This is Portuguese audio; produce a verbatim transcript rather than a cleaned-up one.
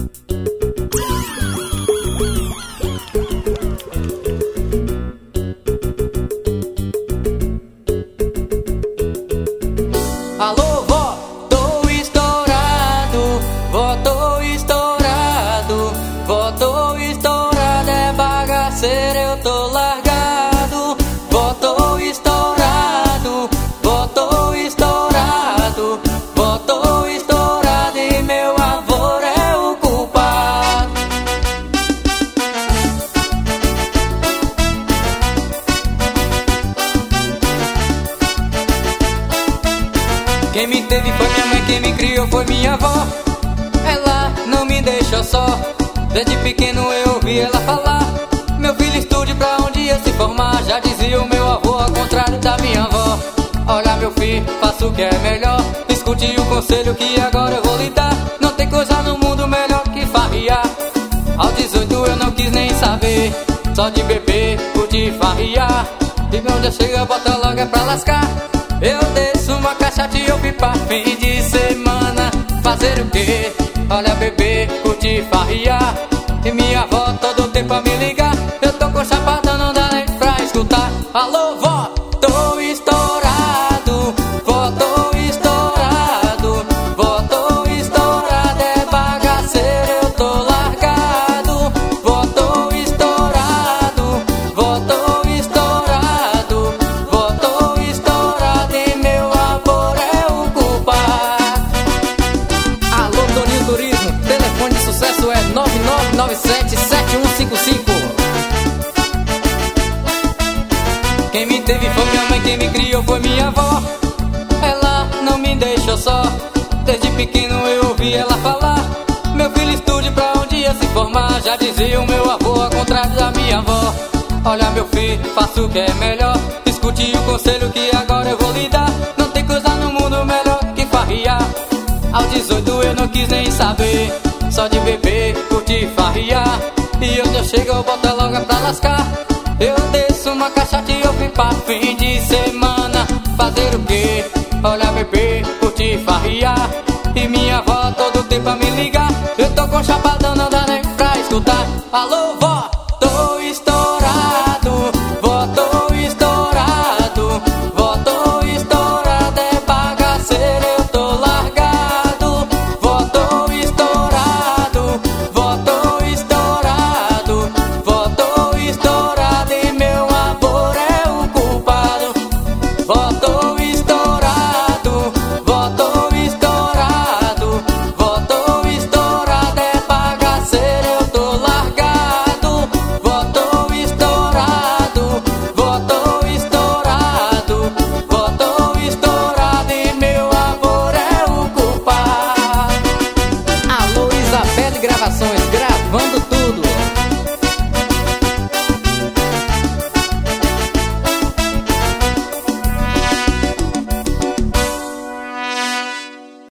Alô, vó, tô estourado, vó, tô estourado, vó, tô estourado, é bagaceiro, eu tô largado. Vó, tô estourado, vó, tô estourado, vó, tô estourado e meu avô é o culpado. Quem me teve foi minha mãe, quem me criou foi minha avó. Ela não me deixou só. Desde pequeno eu ouvi ela falar: meu filho, estude pra um dia se formar. Já dizia o meu avô, ao contrário da minha avó. Olha, meu filho, faça o que é melhor. Escute o conselho que agora eu vou lhe dar. Não tem coisa no mundo melhor que farriar. Aos dezoito eu não quis nem saber, só de beber, curtir, farriar. E onde eu chego eu boto logo é pra lascar. Eu desço uma caixa de ouro pra fim de semana. Fazer o quê? Olha, beber, curtir, farriar. E minha avó todo tempo a me ligar. Eu tô com chapada, não dá nem pra escutar. Alô, vó, tô estourado, vó, tô estourado, vó, tô estourado, é bagaceiro, eu tô largado. Vó, tô estourado, vó, tô estourado, vó, tô estourado e meu avô é o culpado. Alô, Toninho Turismo, telefone de sucesso é nove nove nove sete sete um cinco cinco. Quem me teve foi minha mãe, quem me criou foi minha avó. Ela não me deixou só. Desde pequeno eu ouvi ela falar: meu filho, estude pra um dia se formar. Já dizia o meu avô, ao contrário da minha avó. Olha, meu filho, faça o que é melhor. Escute o conselho que agora eu vou lhe dar. Não tem coisa no mundo melhor que farriar. Aos dezoito eu não quis nem saber, só de beber, curtir, farriar. E onde eu chego eu boto logo pra lascar. Eu desço uma caixa de ouro pra fim de semana. Fazer o quê? Olha, beber, curtir, farriar. E minha avó todo tempo a me ligar. Eu tô com chapada, não dá nem pra escutar. Alô, vó,